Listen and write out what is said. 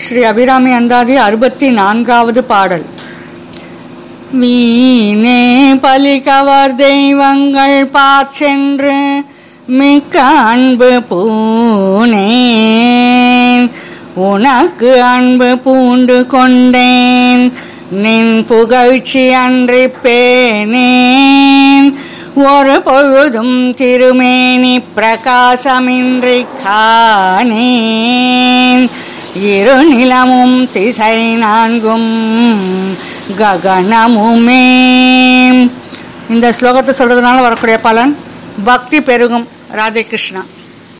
ஸ்ரீ அபிராமி அந்தாதி 64வது பாடல். வீணே பலிகவர் தெய்வங்கள் பார்ச்சென்று மிக்க அன்பு பூனேன், உனக்கு அன்பு பூண்டு கொண்டேன், நின் புகழ்ச்சி அன்றி பேனேன், ஒரு பொழுதும் திருமேனி பிரகாசமின்றி காணேன், இரு நிலமும் திசை நான்கும் ககனமுமே. இந்த ஸ்லோகத்தை சொல்றதுனால வரக்கூடிய பலன் பக்தி பெருகும். ராதே கிருஷ்ணா.